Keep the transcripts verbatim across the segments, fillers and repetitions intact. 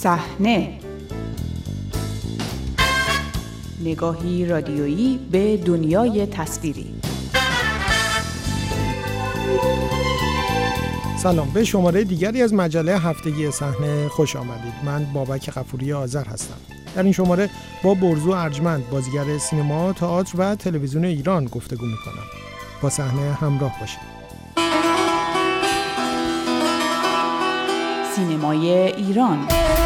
صحنه، نگاهی رادیویی به دنیای تصویری. سلام، به شماره دیگری از مجله هفتگی صحنه خوش آمدید. من بابک غفوری آذر هستم. در این شماره با برزو ارجمند، بازیگر سینما، تئاتر و تلویزیون ایران گفتگو می‌کنم. با صحنه همراه باشید. سینمای ایران.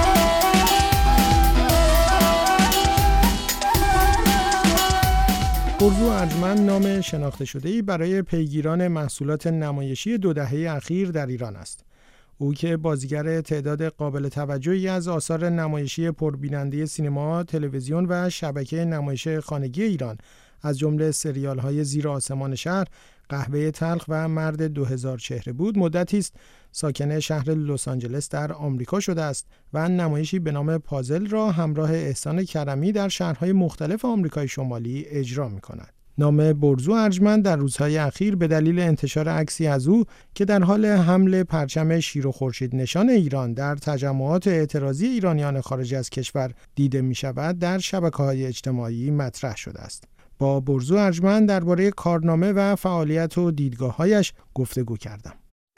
برزو ارجمند نام شناخته شده‌ای برای پیگیران محصولات نمایشی دو دهه اخیر در ایران است. او که بازیگر تعداد قابل توجهی از آثار نمایشی پربیننده سینما، تلویزیون و شبکه نمایش خانگی ایران از جمله سریال‌های زیر آسمان شهر، قهوه تلخ و مرد دو هزار چهره بود، مدتی است ساکن شهر لس آنجلس در آمریکا شده است و نمایشی به نام پازل را همراه احسان کرمی در شهرهای مختلف آمریکای شمالی اجرا می‌کند. نام برزو ارجمند در روزهای اخیر به دلیل انتشار عکسی از او که در حال حمل پرچم شیر و خورشید نشان ایران در تجمعات اعتراضی ایرانیان خارج از کشور دیده می‌شود در شبکه‌های اجتماعی مطرح شده است. با برزو ارجمند درباره کارنامه و فعالیت و دیدگاه‌هایش گفتگو کردم.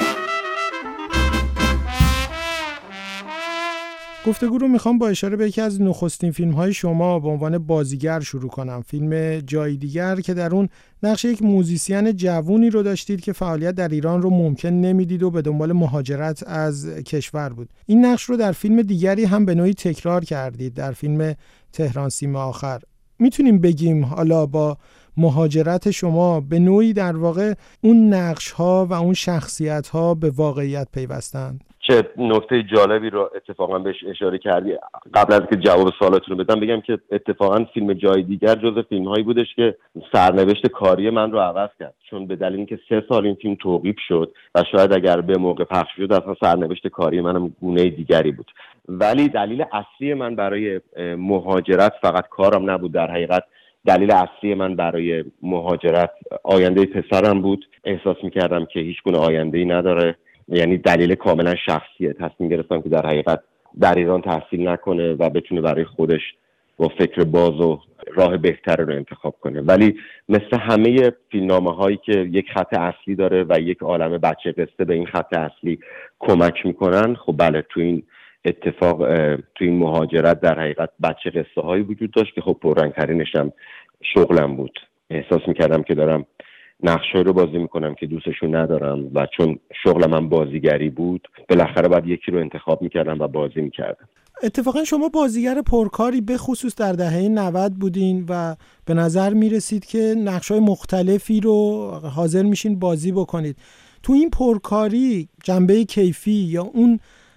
گفتگو رو میخوام با اشاره به یکی از نخستین فیلم‌های شما به عنوان بازیگر شروع کنم. فیلم جای دیگر که در اون نقش یک موزیسین جوونی رو داشتید که فعالیت در ایران رو ممکن نمیدید و به دنبال مهاجرت از کشور بود. این نقش رو در فیلم دیگری هم به نوعی تکرار کردید، در فیلم تهران سیم آخر. میتونیم بگیم حالا با مهاجرت شما به نوعی در واقع اون نقش‌ها و اون شخصیت‌ها به واقعیت پیوستند؟ چه نکته جالبی رو اتفاقا بهش اشاره کردی. قبل از که جواب سوالتون رو بدم بگم که اتفاقا فیلم جای دیگر جزو فیلم‌هایی بودش که سرنوشت کاری من رو عوض کرد، چون به دلیل اینکه سه سال این فیلم توقیف شد و شاید اگر به موقع پخش شد اصلا سرنوشت کاری منم گونه دیگری بود. ولی دلیل اصلی من برای مهاجرت فقط کارم نبود. در حقیقت دلیل اصلی من برای مهاجرت آینده پسرم بود. احساس می‌کردم که هیچ گونه آینده‌ای نداره. یعنی دلیل کاملا شخصیه. تصمیم گرفتم که در حقیقت در ایران تحصیل نکنه و بتونه برای خودش با فکر باز و راه بهتر رو انتخاب کنه. ولی مثل همه فیلمنامه‌هایی که یک خط اصلی داره و یک عالمه بچه قصه به این خط اصلی کمک میکنن، خب بله تو این اتفاق تو این مهاجرت در حقیقت بچه قصه هایی وجود داشت که خب پررنگ‌ترینش هم شغلم بود. احساس میکردم که دارم نقشه‌ای رو بازی میکنم که دوستشون ندارم و چون شغلم هم بازیگری بود بالاخره باید یکی رو انتخاب میکردم و بازی میکردم. اتفاقا شما بازیگر پرکاری به خصوص در دهه نود بودین و به نظر میرسید که نقش‌های مختلفی رو حاضر میشین بازی بکنید. تو این پرکاری جنبه کیفی یا اون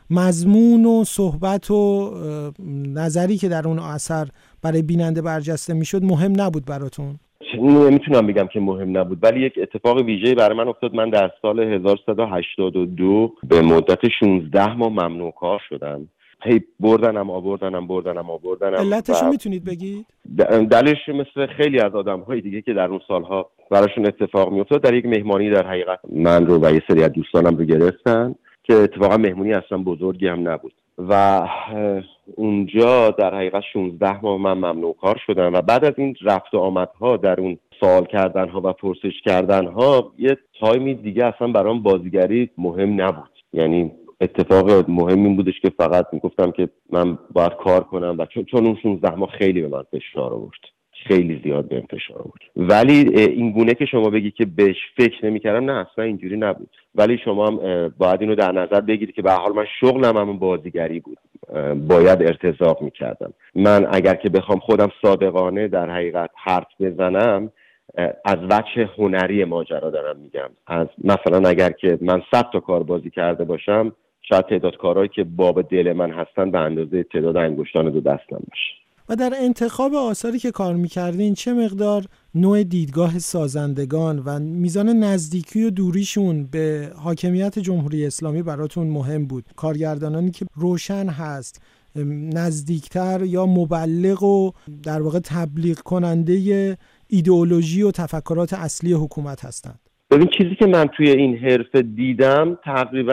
مضمون و صحبت و نظری که در اون اثر برای بیننده برجسته میشد مهم نبود براتون؟ نمیتونم بگم که مهم نبود، ولی یک اتفاق ویژه‌ای برای من افتاد. من در سال هزار و سیصد و هشتاد و دو به مدت شانزده ماه ممنوع کار شدم. هی بردنم آوردنم بردنم آوردنم. علتشو میتونید بگید؟ دلیلش مثل خیلی از آدم‌های دیگه که در اون سالها براشون اتفاق میافتاد، در یک مهمانی در حقیقت من رو و یه سری از دوستانم رو گرفتن که اتفاقا مهمونی اصلا بزرگی هم نبود و اونجا در حقیقت شانزده ماه من ممنوع کار شدم و بعد از این رفت و آمدها در اون سوال کردنها و پرسش کردنها یه تایمی دیگه اصلا برام بازیگری مهم نبود. یعنی اتفاق مهم این بودش که فقط میگفتم که من باید کار کنم و چون, چون اون شانزده ماه خیلی به من فشار آورد، خیلی زیاد بهم فشار آورد. ولی این گونه که شما بگی که بهش فکر نمی‌کردم، نه اصلا اینجوری نبود. ولی شما هم باید اینو در نظر بگیرید که به هر حال من شغلم همون بازیگری بود، باید ارتزاق می‌کردم. من اگر که بخوام خودم صادقانه در حقیقت حرف بزنم از وجه هنری ماجرا دارم میگم. از مثلا اگر که من صد تا کار بازی کرده باشم، شاید تعداد کارهایی که باب دل من هستن به اندازه تعداد انگشتان دو دستم باشه. و در انتخاب آثاری که کار میکردین چه مقدار نوع دیدگاه سازندگان و میزان نزدیکی و دوریشون به حاکمیت جمهوری اسلامی براتون مهم بود؟ کارگردانانی که روشن هست، نزدیکتر یا مبلغ و در واقع تبلیغ کننده ایدئولوژی و تفکرات اصلی حکومت هستند؟ ببین چیزی که من توی این حرفه دیدم تقریبا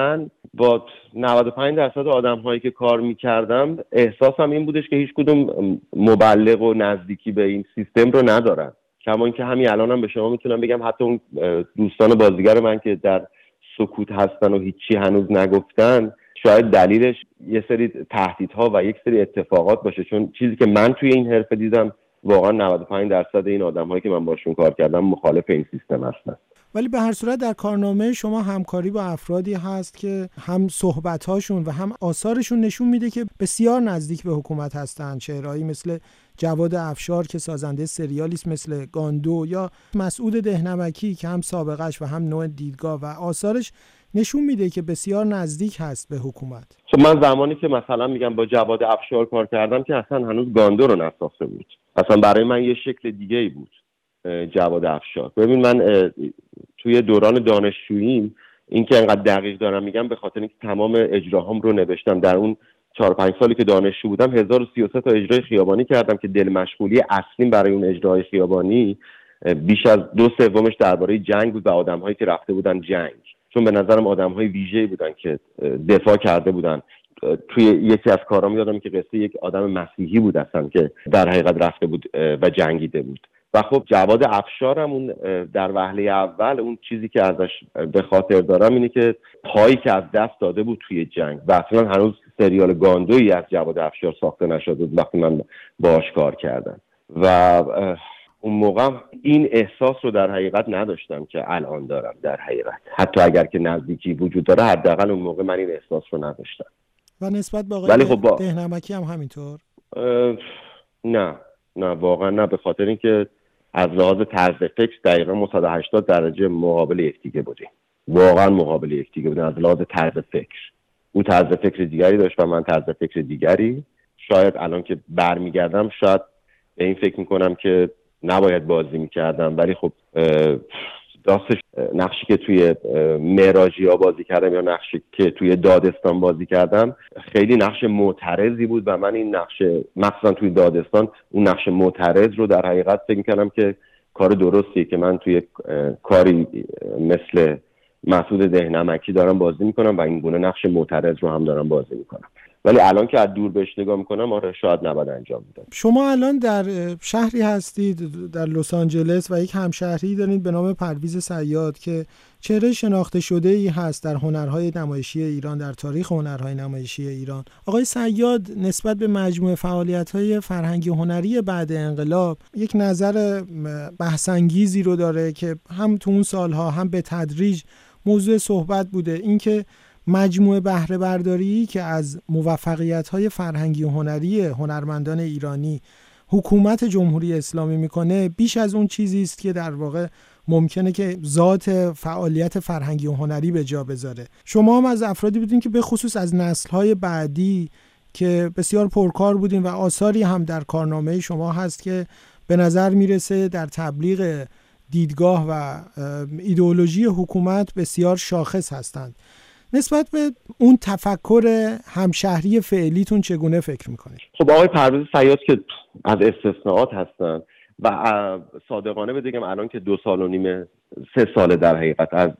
با نود و پنج درصد آدم هایی که کار میکردم احساسم این بودش که هیچ کدوم مبلغ و نزدیکی به این سیستم رو ندارن. کما اینکه همین الانم هم به شما میتونم بگم حتی اون دوستان بازیگر من که در سکوت هستن و هیچی هنوز نگفتن، شاید دلیلش یه سری تهدیدها و یک سری اتفاقات باشه، چون چیزی که من توی این حرفه دیدم واقعا نود و پنج درصد این آدم‌هایی که من باشون کار کردم مخالف این سیستم هستن. ولی به هر صورت در کارنامه شما همکاری با افرادی هست که هم صحبت‌هاشون و هم آثارشون نشون میده که بسیار نزدیک به حکومت هستن. چهرهایی مثل جواد افشار که سازنده سریالی است مثل گاندو، یا مسعود دهنمکی که هم سابقش و هم نوع دیدگاه و آثارش نشون میده که بسیار نزدیک هست به حکومت. خب من زمانی که مثلا میگم با جواد افشار کار کردم که اصلا هنوز گاندو رو نساخته بود، اصلا برای من یه شکل دیگه ای بود جواد افشار. ببین من توی دوران دانشجوییم این که انقدر دقیق دارم میگم به خاطر اینکه تمام اجراهام رو نوشتم. در اون چهار پنج سالی که دانشجو بودم هزار و سی و سه تا اجرای خیابانی کردم که دل مشغولی اصلیم برای اون اجرای خیابانی بیش از دو سومش درباره جنگ بود و آدم‌هایی که رفته بودن جنگ، چون به نظرم آدم‌های ویژه‌ای بودن که دفاع کرده بودن. توی یکی از کارام یادم که قصه یک آدم مسیحی بود اصلا که در حقیقت رفته بود و جنگیده بود. و خب جواد افشارم اون در وهله اول اون چیزی که ازش به خاطر دارم اینه که پایی که از دست داده بود توی جنگ و اصلا هنوز سریال گاندویی از جواد افشار ساخته نشده بود وقتی من باهاش کار کردم و اون موقع این احساس رو در حقیقت نداشتم که الان دارم. در حقیقت حتی اگر که نزدیکی وجود داره حداقل اون موقع من این احساس رو نداشتم. و نسبت به آقای خب با... دهنمکی هم همینطور؟ نه نه واقعا نه، به خاطر اینکه از لحاظ طرز فکر دقیقا ما صد و هشتاد درجه مقابل یکدیگه بودیم، واقعا مقابل یکدیگه بودیم از لحاظ طرز فکر. او طرز فکر دیگری داشت و من طرز فکر دیگری. شاید الان که برمیگردم شاید به این فکر میکنم که نباید بازی میکردم، ولی خب راستش نقشی که توی معراجیا بازی کردم یا نقشی که توی دادستان بازی کردم خیلی نقش معترضی بود و من این نقش مخصوصا توی دادستان اون نقش معترض رو در حقیقت فکر میکردم که کار درستیه که من توی کاری مثل مسعود دهنمکی دارم بازی میکنم و این گونه نقش معترض رو هم دارم بازی میکنم. ولی الان که از دور بهش نگاه میکنم آره شاید نباید انجام میدم. شما الان در شهری هستید در لس آنجلس و یک همشهری دارید به نام پرویز صیاد که چهره شناخته شده ای هست در هنرهای نمایشی ایران، در تاریخ هنرهای نمایشی ایران. آقای صیاد نسبت به مجموعه فعالیت‌های فرهنگی هنری بعد انقلاب یک نظر بحث‌انگیزی رو داره که هم تو اون سالها هم به تدریج موضوع صحبت بوده، اینکه مجموعه بهره برداری که از موفقیت‌های فرهنگی و هنری هنرمندان ایرانی حکومت جمهوری اسلامی میکنه بیش از اون چیزی است که در واقع ممکنه که ذات فعالیت فرهنگی و هنری به جا بذاره. شما هم از افرادی بودین که به خصوص از نسل‌های بعدی که بسیار پرکار بودین و آثاری هم در کارنامه شما هست که به نظر میرسه در تبلیغ دیدگاه و ایدئولوژی حکومت بسیار شاخص هستند. نسبت به اون تفکر همشهری فعلیتون چگونه فکر میکنید؟ خب آقای پرویز صیاد که از استثناءات هستن و صادقانه بگم الان که دو سال و نیم سه ساله در حقیقت از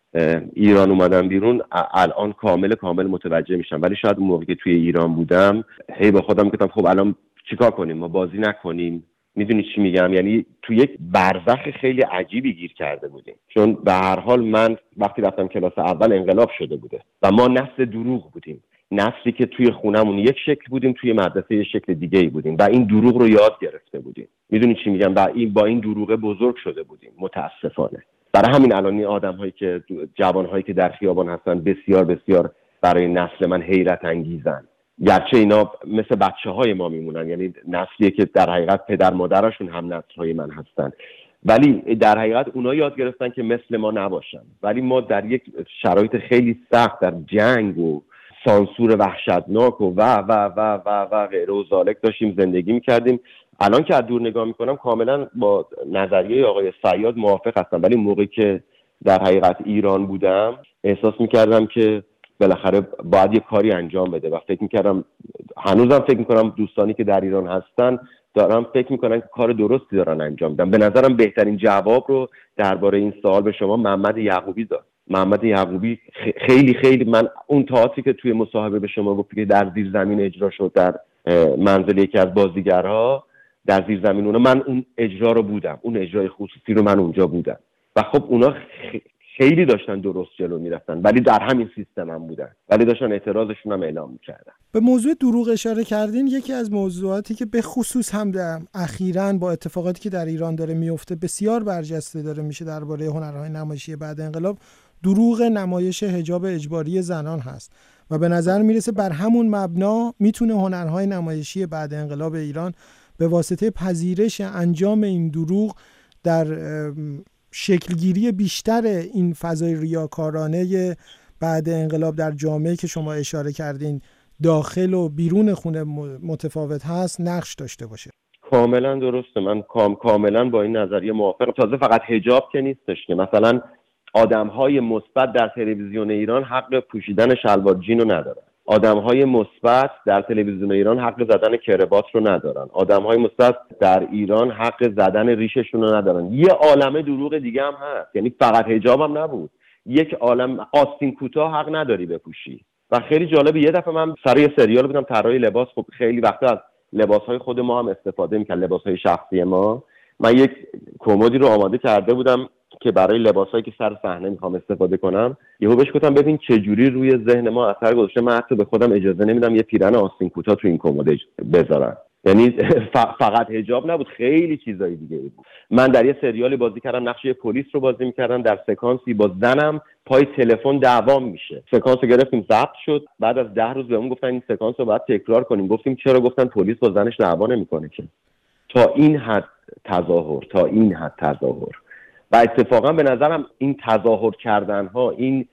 ایران اومدم بیرون الان کامل کامل متوجه میشم، ولی شاید اون موقعی که توی ایران بودم هی با خودم گفتم خب الان چیکار کنیم، ما بازی نکنیم؟ میدونی چی میگم؟ یعنی تو یک برزخ خیلی عجیبی گیر کرده بودیم، چون به هر حال من وقتی رفتم کلاس اول انقلاب شده بوده و ما نسل دروغ بودیم، نسلی که توی خونمون یک شکل بودیم توی مدرسه یک شکل دیگه ای بودیم و این دروغ رو یاد گرفته بودیم. میدونی چی میگم؟ و این با این دروغه بزرگ شده بودیم متاسفانه. برای همین الان این آدم‌هایی که جوان‌هایی که در خیابان هستن بسیار بسیار برای نسل من حیرت انگیزن، گرچه اینا مثل بچه های ما میمونن، یعنی نسلیه که در حقیقت پدر مادرشون هم نسل های من هستن، ولی در حقیقت اونا یاد گرفتن که مثل ما نباشن. ولی ما در یک شرایط خیلی سخت در جنگ و سانسور وحشتناک و و و و و و غیره و ذالک داشتیم زندگی میکردیم. الان که از دور نگاه میکنم کاملا با نظریه آقای صیاد موافق هستم، ولی موقعی که در حقیقت ایران بودم احساس میکردم که بالاخره باید یه کاری انجام بده و فکر میکردم، هنوزم فکر میکنم دوستانی که در ایران هستن دارم فکر میکنن که کار درستی دارن انجام میدن. به نظرم بهترین جواب رو درباره این سوال به شما محمد یعقوبی داد. محمد یعقوبی خیلی خیلی من اون تئاتری که توی مصاحبه به شما گفت که در زیر زمین اجرا شد در منزل یکی از بازیگرها در زیر زمین، اونا من اون اجرا رو بودم، اون اجرای خصوصی رو من اونجا بودم و خب اونا خیلی داشتن درست جلو میرفتن ولی در همین سیستم هم بودن ولی داشتن اعتراضشون هم اعلام میکردن. به موضوع دروغ اشاره کردین. یکی از موضوعاتی که به خصوص هم در اخیراً با اتفاقاتی که در ایران داره میفته بسیار برجسته داره میشه درباره هنرهای نمایشی بعد انقلاب، دروغ نمایش حجاب اجباری زنان هست و به نظر میرسه بر همون مبنا میتونه هنرهای نمایشی بعد انقلاب ایران به واسطه پذیرش انجام این دروغ در شکلگیری بیشتر این فضای ریاکارانه بعد انقلاب در جامعه که شما اشاره کردین داخل و بیرون خونه متفاوت هست نقش داشته باشه. کاملا درسته، من کام کاملا با این نظریه موافقم. تازه فقط حجاب که نیستش که مثلا آدم‌های مثبت در تلویزیون ایران حق پوشیدن شلوار جین رو ندارن، آدم‌های مثبت در تلویزیون ایران حق زدن کراوات رو ندارن، آدم‌های مثبت در ایران حق زدن ریششون رو ندارن. یه عالمه دروغ دیگه هم هست، یعنی فقط حجاب هم نبود، یک عالم آستین کوتاه حق نداری بپوشی. و خیلی جالبه یه دفعه من سر یه سریال بودم طراحی لباس، خب خیلی وقتا از لباس‌های خود ما هم استفاده می‌کنن، لباس‌های شخصی ما. من یک کمدی رو آماده کرده بودم که برای لباسایی که سر صحنه میخوام استفاده کنم، یهو بهش گفتم ببین چه جوری روی ذهن ما اثر گذاشته، من حتی به خودم اجازه نمیدم یه پیرن آستین کوتاه تو این کمد بذارم. یعنی فقط حجاب نبود، خیلی چیزای دیگه بود. من در یه سریالی بازی کردم، نقش یه پلیس رو بازی میکردم، در سکانسی با زنم پای تلفن دعوام میشه. سکانس رو گرفتیم ضبط شد، بعد از ده روز بهمون گفتن این سکانس رو باید تکرار کنیم. گفتیم چرا؟ گفتن پلیس با زنش دعوا نمیکنه که. تا این حد تظاهر، تا این حد تظاهر. و اتفاقا به نظرم این تظاهر کردن ها، این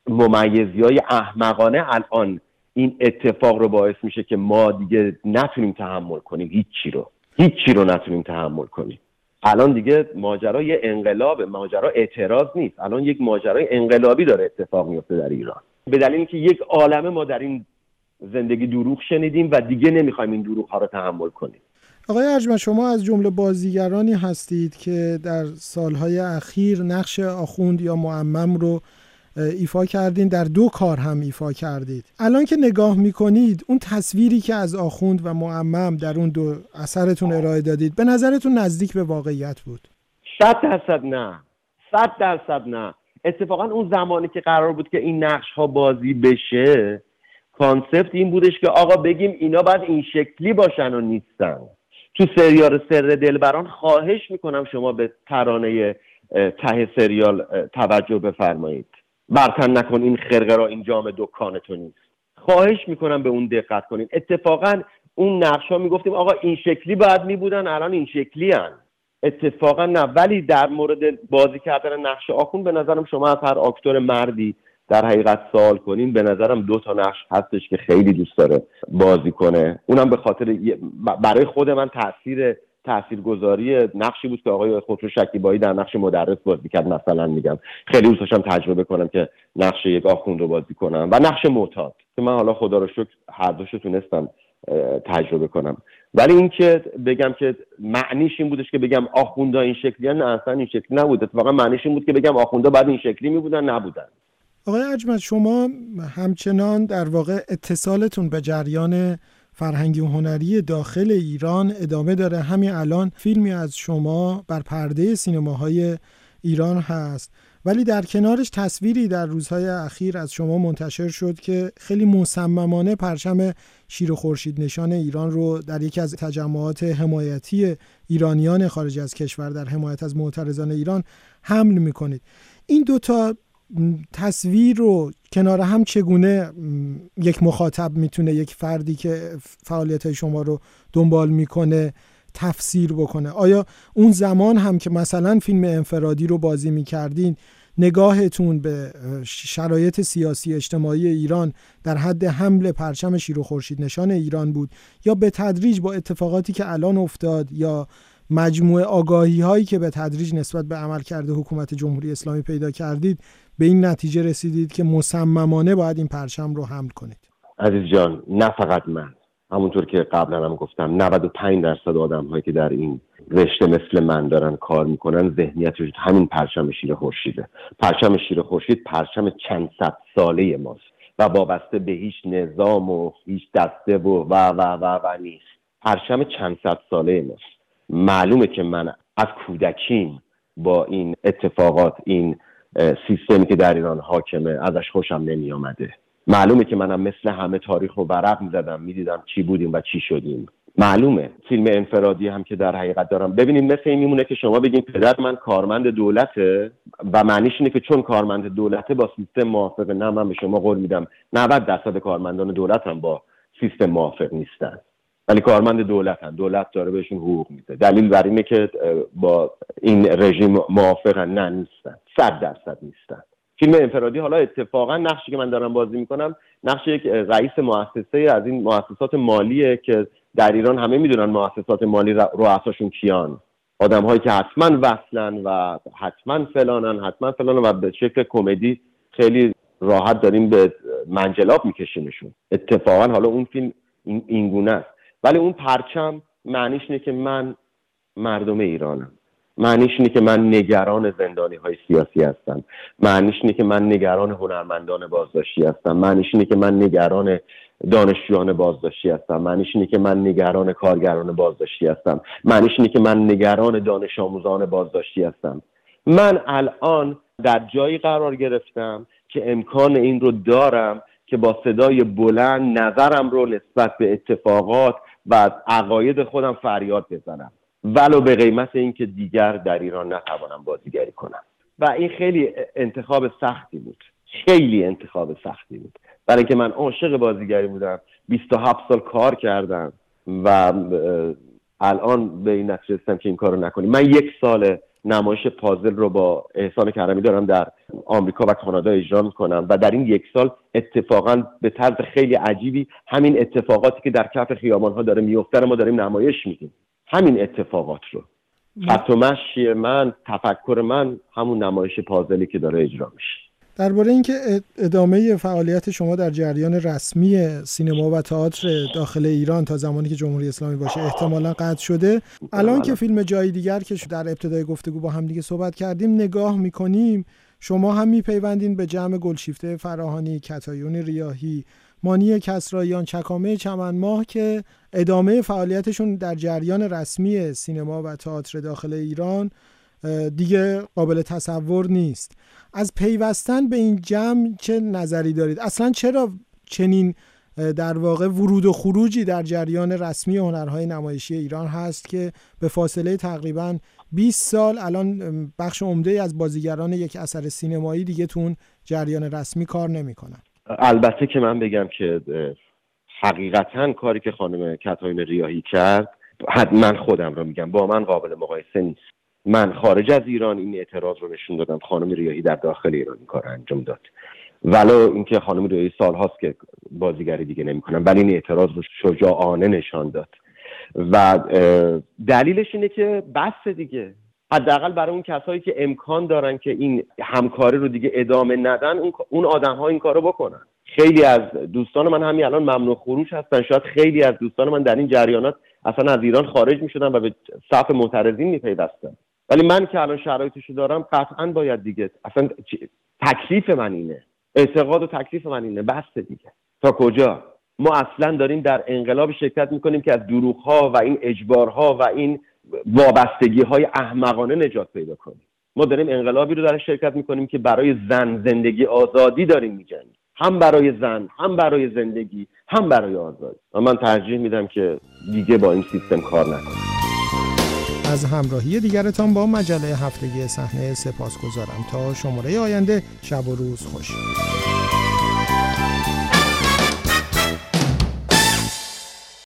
ممیزی های احمقانه الان این اتفاق رو باعث میشه که ما دیگه نتونیم تحمل کنیم هیچی رو هیچی رو نتونیم تحمل کنیم. الان دیگه ماجرای انقلاب، ماجرا اعتراض نیست، الان یک ماجرای انقلابی داره اتفاق میفته در ایران، به دلیل اینکه یک عالمه ما در این زندگی دروغ شنیدیم و دیگه نمیخوایم این دروغ ها رو تحمل کنیم. آقای ارجمند، شما از جمله بازیگرانی هستید که در سالهای اخیر نقش آخوند یا معمم رو ایفا کردین، در دو کار هم ایفا کردید. الان که نگاه میکنید اون تصویری که از آخوند و معمم در اون دو اثرتون ارائه دادید به نظرتون نزدیک به واقعیت بود؟ صد درصد نه، صد درصد نه. اتفاقا اون زمانی که قرار بود که این نقش ها بازی بشه، کانسپت این بودش که آقا بگیم اینا باید این شکلی باشن و نیستن. تو سریال سر دلبران خواهش میکنم شما به ترانه ته سریال توجه بفرمایید، برتن نکن این خرقه را این جام دکان تو نیست. خواهش میکنم به اون دقت کنین. اتفاقا اون نقش ها میگفتیم آقا این شکلی باید میبودن، الان این شکلی هن. اتفاقا نه. ولی در مورد بازی کردن نقش آخوند به نظرم شما از هر آکتور مردی در حقیقت سوال کنین، به نظرم دو تا نقش هستش که خیلی دوست داره بازی کنه. اونم به خاطر برای خود من تاثیر تاثیرگذاری نقشی بود که آقای خسرو شکیبایی در نقش مدرس بازی کرد. مثلا میگم خیلی دوست داشتم تجربه کنم که نقش یک آخوند رو بازی کنم و نقش معتاد که من حالا خدا رو شکر هر دوشو تونستم تجربه کنم. ولی این که بگم که معنیش این بودش که بگم آخوندا این شکلی نه، اصلا این شکلی نبود. اتفاقا معنیش این بود که بگم آخوندا بعد این شکلی میبودن، نبودن. آقای ارجمند، شما همچنان در واقع اتصالتون به جریان فرهنگی و هنری داخل ایران ادامه داره. همین الان فیلمی از شما بر پرده سینماهای ایران هست، ولی در کنارش تصویری در روزهای اخیر از شما منتشر شد که خیلی مصممانه پرچم شیر و خورشید نشان ایران رو در یکی از تجمعات حمایتی ایرانیان خارج از کشور در حمایت از معترضان ایران حمل میکنید. این دوتا تصویر رو کنار هم چگونه یک مخاطب میتونه، یک فردی که فعالیت‌های شما رو دنبال میکنه، تفسیر بکنه؟ آیا اون زمان هم که مثلا فیلم انفرادی رو بازی میکردین نگاهتون به شرایط سیاسی اجتماعی ایران در حد حمل پرچم شیر و خورشید نشان ایران بود، یا به تدریج با اتفاقاتی که الان افتاد یا مجموعه آگاهی هایی که به تدریج نسبت به عملکرد حکومت جمهوری اسلامی پیدا کردید به این نتیجه رسیدید که مصممانه باید این پرچم رو حمل کنید؟ عزیز جان، نه فقط من، همونطور که قبلا هم گفتم نود و پنج درصد آدم هایی که در این رشته مثل من دارن کار میکنن ذهنیتش همین پرچم شیر خورشیده. پرچم شیر خورشید پرچم چند صد ساله ماست و وابسته به هیچ نظام و هیچ دسته و و و و, و نیست. پرچم چند صد ساله ماست. معلومه که من از کودکیم با این اتفاقات، این سیستمی که در ایران حاکمه ازش خوشم نمی آمده. معلومه که منم مثل همه تاریخ رو ورق می‌زدم، می‌دیدم چی بودیم و چی شدیم. معلومه فیلم انفرادی هم که در حقیقت دارم ببینید مثل این میمونه که شما بگین پدر من کارمند دولته و معنیش اینه که چون کارمند دولته با سیستم موافقه. نه، من به شما قول میدم نود درصد کارمندان دولت هم با سیستم موافق نیستن، ولی کارمند دولت هم دولت داره بهشون حقوق میده. دلیل بر اینه که با این رژیم موافقن. نه نیستن، صد درصد نیستن. فیلم انفرادی حالا اتفاقا نقشی که من دارم بازی میکنم نقش یک رئیس مؤسسه از این مؤسسات مالیه که در ایران همه میدونن مؤسسات مالی رؤساشون کیان، آدم هایی که حتما وصلن و حتما فلانن حتما فلانن و به شکل کمدی خیلی راحت داریم به منجلاب میکشیمشون. اتفاقا حالا اون فیلم این اینگونه است، ولی اون پرچم معنیش اینه که من مردم ایرانم، معنیش اینه که من نگران زندانی های سیاسی هستم، معنیش اینه که من نگران هنرمندان بازداشتی هستم، معنیش اینه که من نگران دانشجویان بازداشتی هستم، معنیش اینه که من نگران کارگران بازداشتی هستم، معنیش اینه که من نگران دانش آموزان بازداشتی هستم. من الان در جایی قرار گرفتم که امکان این رو دارم که با صدای بلند نظرم رو نسبت به اتفاقات و عقاید خودم فریاد بزنم، ولو به قیمت اینکه دیگر در ایران نتوانم بازیگری کنم. و این خیلی انتخاب سختی بود، خیلی انتخاب سختی بود، برای اینکه من عاشق بازیگری بودم، بیست و هفت سال کار کردم و الان به این نتیجه رسیدم که این کارو نکنیم. من یک سال نمایش پازل رو با احسان کرمی دارم در آمریکا و کانادا اجرا میکنم و در این یک سال اتفاقا به طرز خیلی عجیبی همین اتفاقاتی که در کف خیابان‌ها داره میفته ما داریم نمایش میدیم. همین اتفاقات رو خط و مشی من، تفکر من همون نمایش پازلی که داره اجرا میشه. درباره اینکه ادامه فعالیت شما در جریان رسمی سینما و تئاتر داخل ایران تا زمانی که جمهوری اسلامی باشه احتمالاً قطع شده، الان که فیلم جای دیگر که در ابتدای گفتگو با هم دیگه صحبت کردیم نگاه میکنیم، شما هم میپیوندین به جمع گلشیفته فراهانی، کتایون ریاحی، مانی کسراییان، چکامه چمن ماه که ادامه فعالیتشون در جریان رسمی سینما و تئاتر داخل ایران دیگه قابل تصور نیست. از پیوستن به این جمع چه نظری دارید؟ اصلا چرا چنین در واقع ورود و خروجی در جریان رسمی هنرهای نمایشی ایران هست که به فاصله تقریباً بیست سال الان بخش عمده از بازیگران یک اثر سینمایی دیگه تو اون جریان رسمی کار نمی‌کنن؟ البته که من بگم که حقیقتاً کاری که خانم کتایون ریاحی کرد، من خودم رو میگم، با من قابل مقایسه نیست. من خارج از ایران این اعتراض رو نشون دادم، خانم ریاحی در داخل ایران این کار انجام داد، ولو اینکه خانم ریاحی سال‌هاست که بازیگری دیگه نمی‌کنن، ولی این اعتراض رو شجاعانه نشان داد و دلیلش اینه که بس دیگه، حداقل برای اون کسایی که امکان دارن که این همکاری رو دیگه ادامه ندن، اون آدم‌ها این کارو بکنن. خیلی از دوستان من همین الان ممنوع خروج هستن، شاید خیلی از دوستان من در این جریانات اصلا از ایران خارج می‌شدن و به صف معترضین می‌پیوستن، ولی من که الان شرایطشو دارم قطعاً باید دیگه، اصلا تکلیف من اینه، اعتقاد و تکلیف من اینه، بس دیگه. تا کجا؟ ما اصلا داریم در انقلاب شرکت میکنیم که از دروغ‌ها و این اجبارها و این وابستگی‌های احمقانه نجات پیدا کنیم. ما داریم انقلابی رو در شرکت میکنیم که برای زن زندگی آزادی داریم میجنگیم، هم برای زن، هم برای زندگی، هم برای آزادی. و من ترجیح میدم که دیگه با این سیستم کار نکنم. از همراهی دیگرتان با مجله هفتگی صحنه سپاسگزارم. تا شماره آینده، شب و روز خوش.